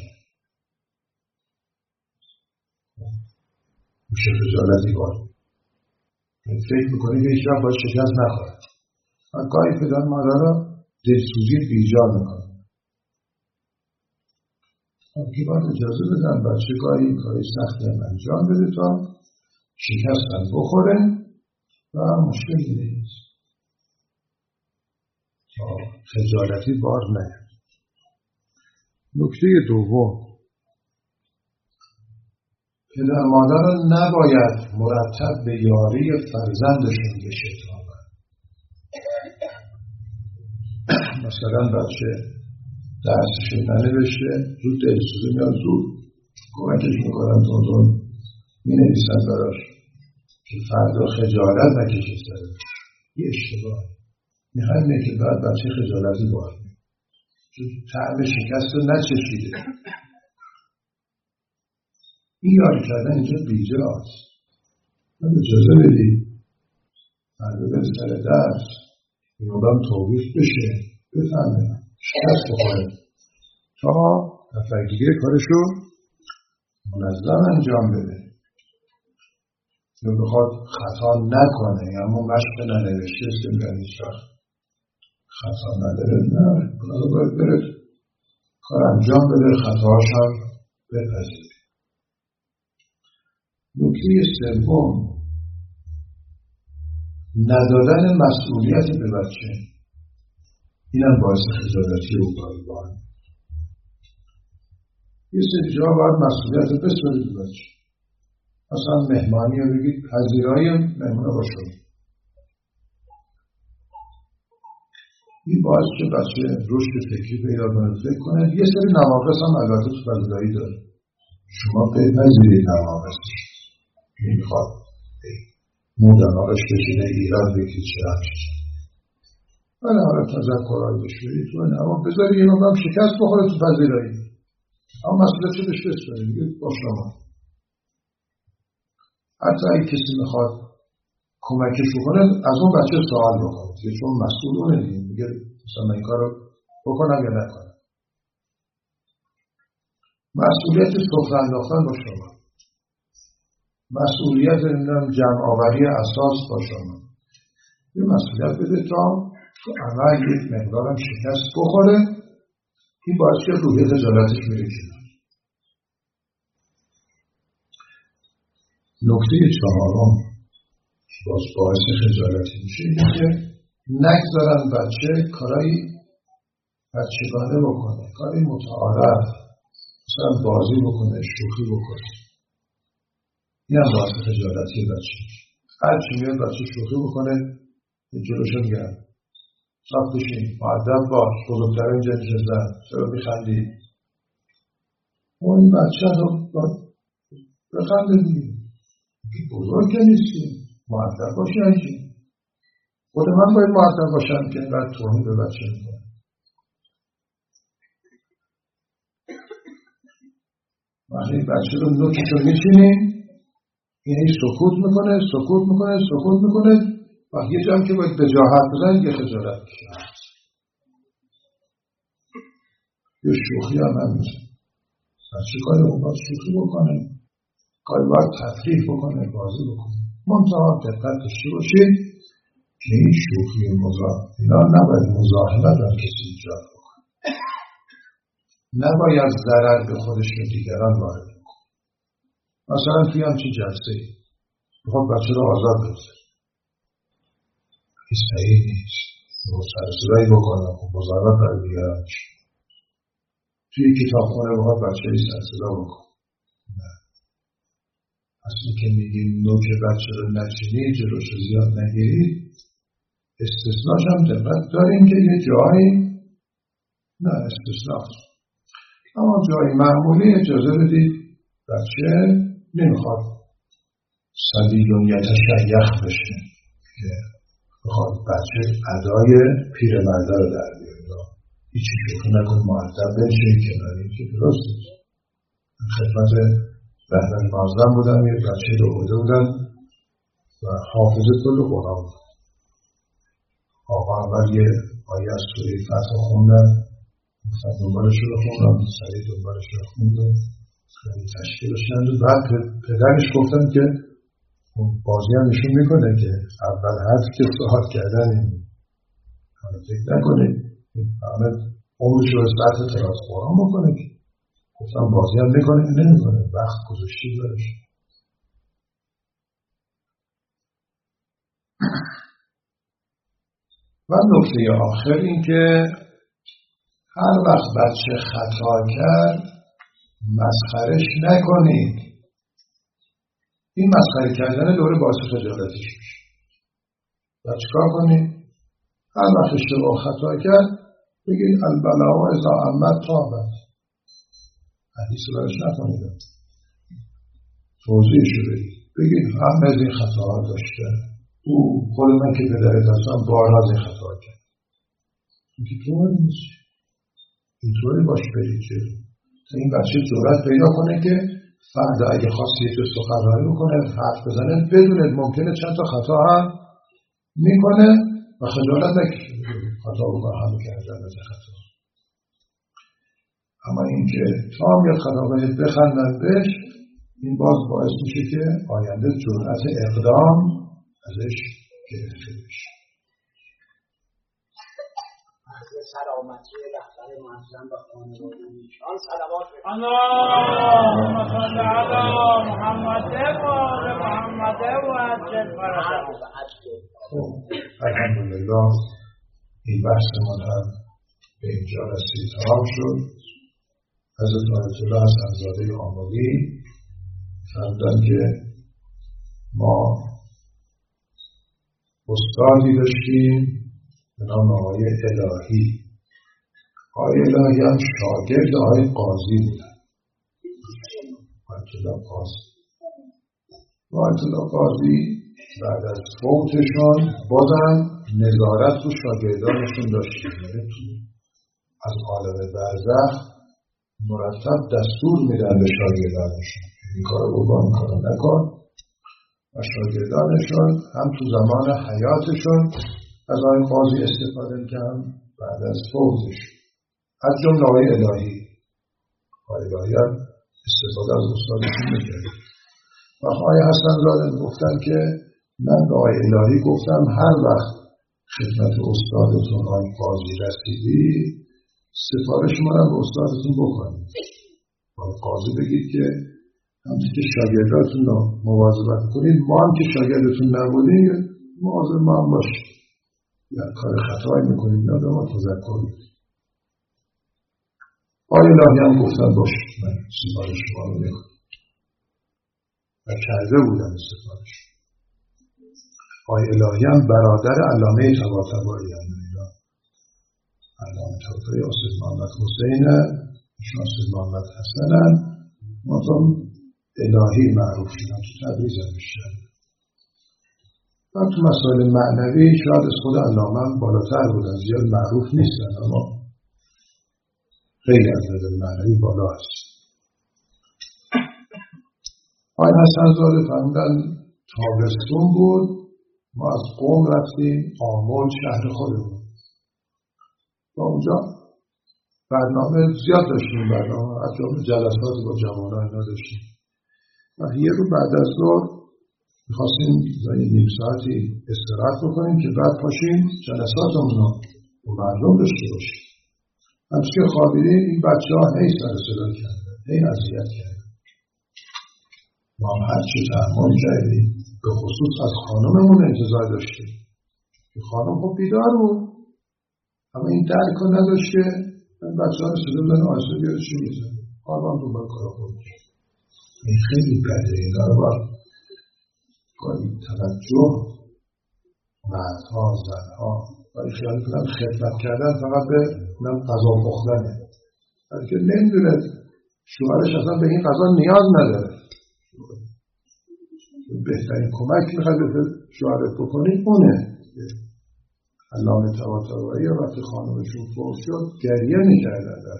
میشه خجالتی بار فکر میکنی که هیچ وقت باید شکست نخورد. من گاهی پدر مادر را دلسوزی بیجا میکنم. که باید اجازه بدن بچه گاهی این کاری سختی هم انجام بده تا شکستن بخوره و مشکلی نیست. تا خجالتی بار نیاد. نکته دوم، پدر مادر نباید مرتب به یاری فرزندشون بشتابن. مثلا بچه درسشون ننوشته، زود دلسوزی میاد، زود کمکش میکنن، تون می نویسن براش که فردا خجالت نکشه سره. یه اشتباه میخوایم نه که بعد بچه خجالتی بار میاد چون طعم شکست رو نچشیده. این یاری کردن اینجا بیجاست. من اجازه بدید فردا بره سر درس این آدم توبیخ بشه، بفهمه شکست بخوره تا دفعه دیگه کارشو منظم انجام بده یا بخواد خطا نکنه. یا همون مشق ننوشته است که میگن هیچ وقت خطا نداره. نه، بنابراین باید بره کار انجام بده، خطاهاش هم بپذیره. نکته سوم، ندادن مسئولیت به بچه. اینم باعث خجالتی او باید. یه سری جا باید مسئولیت رو بسپارید به بچه. مثلا مهمانی رو بگید پذیرایی مهمونه باشه. این باعث که بچه رشد فکری پیدا کنه، فکر کنه. یه سری نواقص هم البته تو پذیرایی داره. شما بپذیرید نواقصش. نمیخواد مودناقش بشینه ایراد بگید چه همشه. ولی حالا تذکرهای بشورید تو اما بذاری یه مقدم شکست بخوره تو پذیرایی. اما مسئولیت چه بهش بسپارید دیگه با شما. حتی اگه کسی میخواد کمکش بکنه از اون بچه سوال بکنه که چون مسئول اونه دیگه، میگه مثلا من این کار رو بکنم یا نکنم. مسئولیت سفره انداختن با شما، مسئولیت جمع آوری اساس با شما. یه مسئولیت بده تا تو عمل یک مقدارم شکست بخوره. این باعث که روحیه خجالتش میره کنار. نکته چهارم باز باعث خجالتی میشه اینه که نگذارن بچه کارایی بچگانه بکنه، کاری متعارف، مثلا بازی بکنه، شوخی بکنه. این هم باعث خجالتی بچه میشه. هر چی میاد بچه شوخی بکنه جلوشو میگن صاف بشین، مؤدب باش، بزرگتر اینجا نشستن، چرا میخندی؟ اون بچه رو بخنده دیگه، بزرگ که نیستی، مؤدب باشی. هیچی خود من باید مؤدب باشم که اینقدر توهین به بچه میکنم. وقتی بچه رو نوکشو میچینیم یعنی سکوت میکنه سکوت میکنه سکوت میکنه و یه جایی که باید به جاحت بزن یه خجالت میکنه. یه شوخی هم هم میزن بچه کاری رو باید شوخی بکنه، کاری باید تفریح بکنه، بازی بکنه. منطقه دقت داشته باشید که این شوخی مزاحم اینا نباید مزاحمت در کسی ایجاد بکنه، نباید ضرر به خودش و دیگران وارد بکنه. مثلا توی همچین جلسه بخواد بچه رو آزاد بگذاره، این صحیح نیست. سرسرایی بکنه و مزاحمت در دیگران میشه. توی کتاب خونه بخواد بچه ای سرسرا بکنه، نه. اصلا که میگیم نوک بچه رو نچینی، جلوش رو زیاد نگیری، استثناش هم دقت داریم که یه جایی نه استثناش، اما جایی معمولی اجازه بدید بچه نمیخواد صبیونیت شیخ بشه که بخواد بچه ادای پیرمرده رو در بیاره، هیچی شوخی نکن، مؤدب بشه، کناری که درست نیست. خدمت رهبر معظم بودن، یه بچه رو بوده بودن و حافظه کل قرآن بود. آقا اول یه آیه از سوره فتح خوندن، گفتم دنبالش رو خوندم، سریع دنبالش رو خوندم، خیلی تشکیلش نداشت. بعد پدرش گفتن که بازی هم نشون میکنه که اول حرف که سوال کردن این حالا فکر نکنید همه عمرش رو سطح تراز قرآن بکنه که گفتم بازی هم میکنه نمیکنه وقت گذاشتی دارش. و نکته آخر این که هر وقت بچه خطا کرد مسخرش نکنید. این مسخره کردن دوره باعث خجالتش میشه. و چیکار کنید؟ هر وقت اشتباه خطا کرد بگید البلاء اذا عمت طابت. حدیث برش نکنید، توضیحشو بگید. بگید هم از این خطاها داشته، او خود من که پدرت هستم بارها از این خطا کرد. اینطوری نیست، اینطوری باش برید که این بچه جرأت پیدا کنه که فردا اگه خواستی یه تو سخنرانی بکنه حرف بزنه بدونه ممکنه چند تا خطا هم میکنه و خجالت نکشه خطا بکنه هم کردن از خطا. اما این که تا میاد خطا کنید بخندن بهش، این باز باعث میشه که آینده جرأت اقدام ازش گرفته بشه. سلامتی رهبر معظم و خانواده ایشان صلوات اللهم صل علی محمد و آل محمد و عجل فرجهم. خب الحمدلله این بحثمون هم به اینجا رسید، تمام شد. حضرت آیت الله حسن‌زاده آملی فرمودن که ما استادی داشتیم به نام آقای الهی. آقای الهی هم شاگرد آقای قاضی بودن. آیت الله قاضی آیت الله قاضی بعد از فوتشون بازم نظارت رو شاگردانشون داشتیم. از عالم برزخ مرتب دستور میدن به شاگردانشون این کارو بکن، این کارو نکن. و شاگردانشون هم تو زمان حیاتشون از آقای قاضی استفاده کردن، بعد از فوتش از جمله آقای الهی آقای الهی هم استفاده از استادشون میکرد. و آقای حسن‌زاده گفتن که من به آقای الهی گفتم هر وقت خدمت استادتون آقای قاضی رسیدی سفارش منم به استادتون بکنید. آقای قاضی بگید که همچه که شاگرداتون رو مواظبت کنید، ما هم که شاگردتون نبودیم مواظب ما هم باشید، یا کار خطایی میکنید نه به ما تذکر بدید. آقای الهی هم گفتن باشید من سفارش شما رو میکنم و کرده بودن سفارش. آقای الهی هم برادر علامه طباطبایی هم اینا علامه طباطبایی استاد محمد حسین ایشون استاد محمد حسن هم مطمئن الهی معروف شدن تو تبریز هم بیشتر. و تو مسائل معنوی شاید از خود علامه هم بالاتر بودن، زیاد معروف نیستن اما خیلی از نظر معنوی بالا هست. آقای حسن‌زاده فرمودن تابستون بود، ما از قم رفتیم آمل شهر خودمون و اونجا برنامه زیاد داشتیم، برنامه از جمله جلسات با جوانان اینا داشتیم و یه رو بعد از ظهر می‌خواستیم یه نیم ساعتی استراحت بکنیم که بعد پاشیم جلساتمون رو با مردم داشته باشیم. همچه که خوابیدیم این بچه ها هی سر صدا کردن، هی اذیت کردن. ما هم هرچی تحمل کردیم، به خصوص از خانممون انتظار داشتیم که خانم خب بیدار بود اما این درک رو نداشت که بچه ها رو صدا بزن آسه بیاد چی میزن خانم هم دنبال کارا خودش. این خیلی بده. اینا رو با کنید توجه مردها زنها باید خیال کنم خدمت کردن فقط به اونم غذا پختنه، بلکه نمیدونه شوهرش اصلا به این غذا نیاز نداره. بهترین کمک میخواد به شوهرت بکنید اونه. علامه طباطبایی وقتی خانمشون فوت شد گریه میکردن در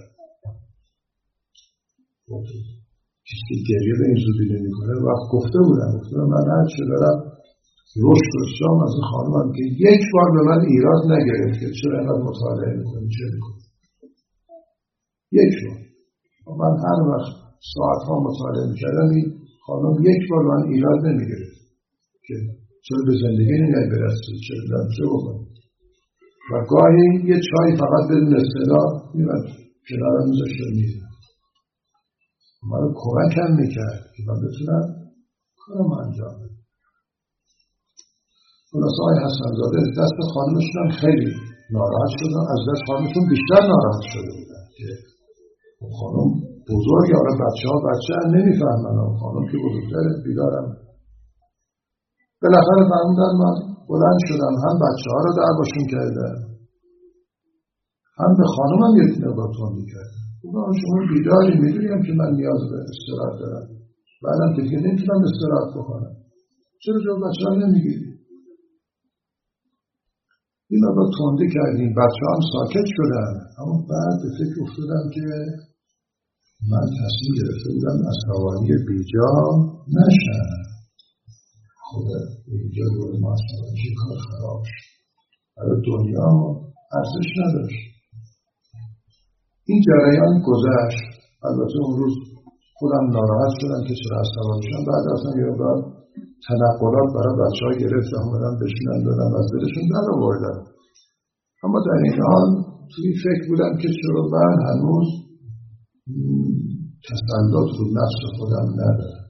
کسی که گریه به این زودی نمی کنه وقت گفته بودن گفته من هر چه دارم روش دوستام از این خانمم که یک بار به من ایراد نگرفت که چرا اینقدر مطالعه میکنی چه میکنی. یک بار من هر وقت ساعتها مطالعه میکردم این خانم یک بار من ایراد نمیگرفت که چرا به زندگی نگه برستی چرا دارم چه بکنی. و گاهی یه چای فقط بدون اصطلاح میمد کنارم میذاشت میزن من رو کمکم میکرد که من بتونم کارم انجام بدم. خلاصه آقای حسن‌زاده دست خانمشون هم خیلی ناراحت شدن، از دست خانمشون بیشتر ناراحت شده بودن که خانم بزرگ آره بچه ها بچه هم نمیفهمن خانم که بزرگتره بیدارم. بالاخره فهمیدن من بلند شدم هم بچه ها رو دعواشون کردم هم به خانم هم یک نگاه تندی کردم. اونا شما بیداری میدونیم که من نیاز به استراحت دارم بعدم که دیگه نمیتونم استراحت بکنم چرا جا بچه ها نمیگیری. این رو تندی کردیم بچه هم ساکت شدن اما بعد به فکر افتادم که من تصمیم گرفته بودم عصبانی بیجا نشم خود اینجا دور ما عصبانی کار خراب شد برای دنیا ارزش نداشت. این جریان گذشت. البته اون روز خودم ناراحت شدم که چرا عصبانی شدم. بعد اصلا یه بار تنقلات برای بچه ها گرفتم اومدم بشینم دادم از دلشون در آوردم. اما در این حال توی فکر بودم که چرا من هنوز تسلط رو نفس خودم ندارم.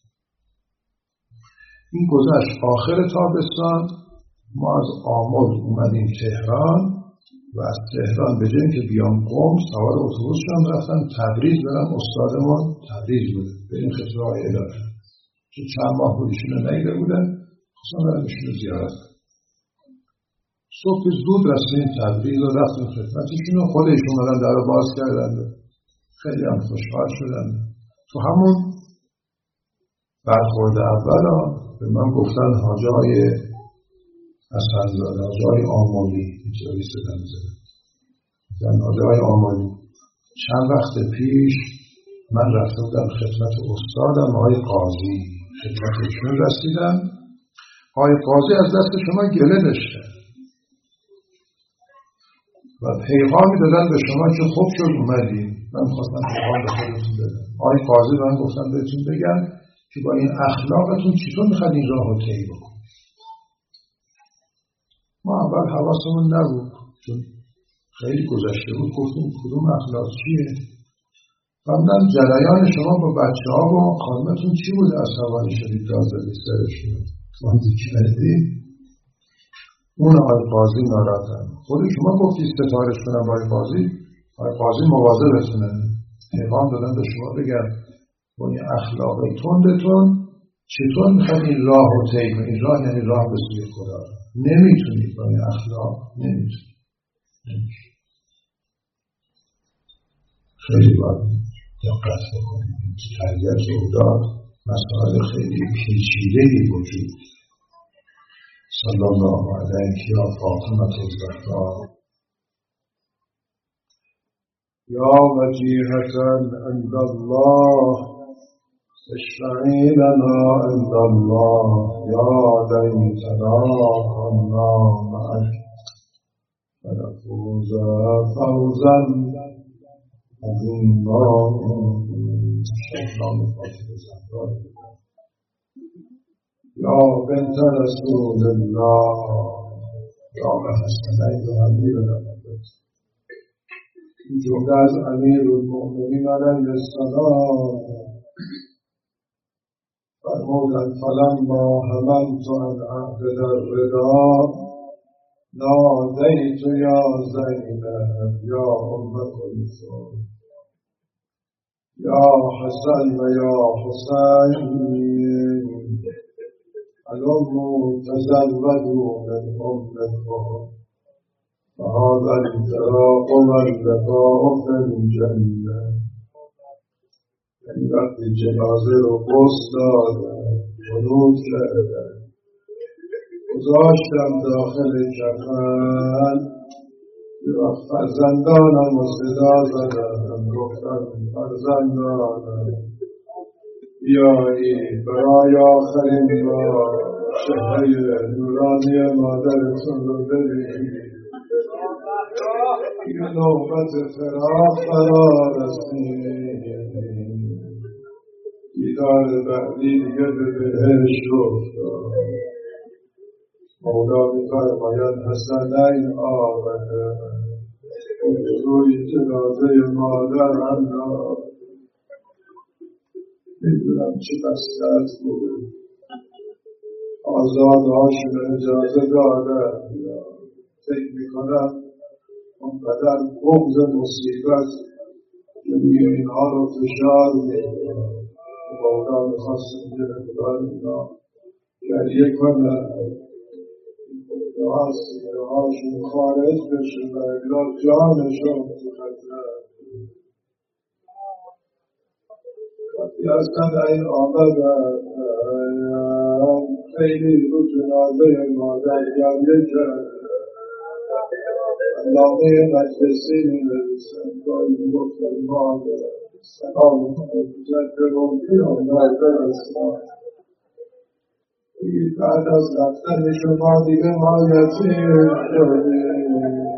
این گذشت. آخر تابستان ما از آمل اومدیم تهران و از تهران به جای که بیام قم سوار اتوبوس شدم رفتم تبریز برم استادمون تبریز بود بریم خدمت آقای الهی که چند ماه بود ایشون رو ندیده بودن خواستم برم ایشون رو زیارت کنم. صبح زود رسیدیم تبریز و رفتیم خدمتشون و خود ایشون اومدن در رو باز کردن خیلی هم خوشحال شدن. تو همون برخورد اول به من گفتن حاجی های حسن‌زاده حاجی های آملی اینطوری صدام زدن حاجی های آملی چند وقت پیش من رفته بودم خدمت استادم آقای قاضی خدمت ایشون رسیدم. آقای قاضی از دست شما گله داشتن و پیغامی دادن به شما که خوب شد اومدیم. من خواستم پیغام به خودتون بدم. آقای قاضی من گفتم بهتون بگم که با این اخلاقتون چطور میخواد این راه رو طی بکنید. ما اول حواسمون نبود چون خیلی گذشته بود گفتیم کدوم اخلاق چیه. فهمیدم جریان شما با بچه ها و خانمتون چی بود عصبانی شدید دازدی سرشون فاندی کردید. اون آقای قاضی ناراحتن. خود شما گفتید ستارش کنم آقای قاضی. آقای قاضی مواظبتونه پیغام دادن به شما بگم با این اخلاق تندتون چطور میخواد این راه رو طی کنید. این راه یعنی راه به سوی خدا. نمیتونید با این اخلاق نمیتونید. نمیتونید. خیلی باید دقت بکنید. تربیت اولاد مسائل خیلی پیچیده‌ای وجود. صلی الله علیک یا فاطمه الزهرا یا وجیهة عند الله اشفعی لنا عند الله یا لیتنا كنا معک فنفوز فوزا عظیما. شیطان فاطمه الزهرا یا بنت رسول الله یا حسنین و امیر المؤمنین. این جمله از امیر المؤمنین علیه السلام فرمودند فلما هممت ان اعقد الردا نادیت یا زینب یا ام کلثوم یا حسن و یا حسین الأموا تزودوا من أمكم فهذا الفراق واللقاء في الجنة. یعنی وقتی جنازه رو غسل دادن خروج کردن گذاشتم داخل کفن یه وقت فرزندانم و صدا زدن گفتن فرزندانم بیایی برای آخرین بار چهره نورانی مادرتون رو ببینید. این نوبت فراق فرا رسید، دیدار بعدی دیگه به بهشت افتاد. مولا می‌فرماید حسن این آمده روی جنازه مادر انداخت. میدونم چه مسئلت بود، آزادهاشون اجازه دادن. فکر میکنم اونقدر بغض مصیبت که روی اینها رو فشار میدن. مولا میخواستم یه مقدار اینا گریه کنن، سینه هاشون خارج بشه و الا جانشون تو خطر. وقتی اصلا این آمدن خیلی رو جنازه مادر گریه کرد. علامه مجلسی می نویسن تا این گفتن مادر سلام جد روحی آمد برسان. بعد از رفتن شما دیگه ما یتیم شدیم،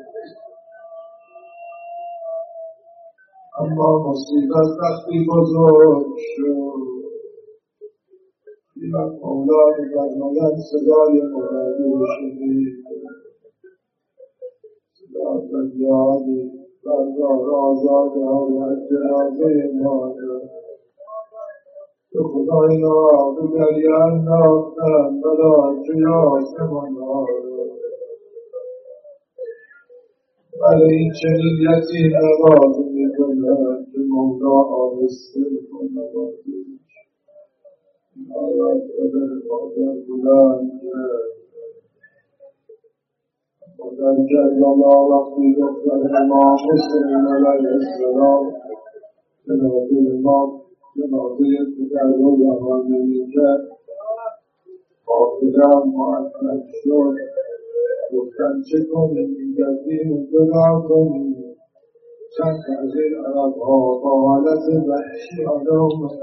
اما مصیبت وقتی بزرگ شد. این وقت مولا می‌فرماید صدای منادی رو شنید، صدا فریادی بردار آزاده ها جنازه مادر. به خدای را به گریه انداختن بلا که آسمان ها رو. برای این چنین یتیم نوازی می‌کند که مولا آبسته نوازش. آیات قدر مادر بلند کرد. مادر کربلا وقتی گفتن امام حسین علیه السلام جنازه ما جنازه پدر رو روانه می‌کرد، قافله معطل شد. گفتن چه کنیم این گردیم بلا کنیم. چند از این عرب ها با حالت وحشیانه اومد.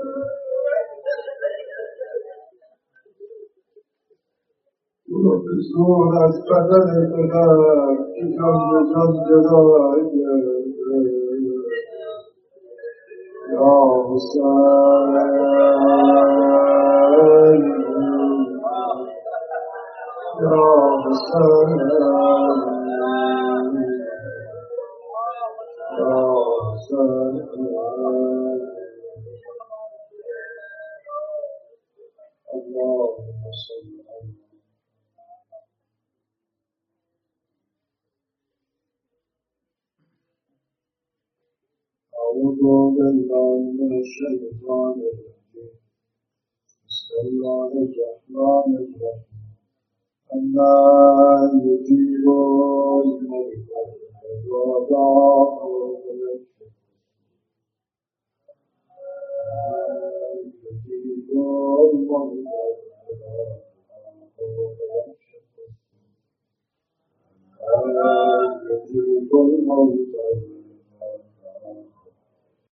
او رو به زور از بدن پدر که جان به جان جدای یا حسین یا حسین یا حسین. اللهم صل أعوذ بالله من الشيطان الرجيم. بسم الله الرحمن الرحيم. أمن يجيب المضطر إذا دعاه ويكشف أمن يجيب المضطر إذا دعاه ويكشف أمن يجيب المضطر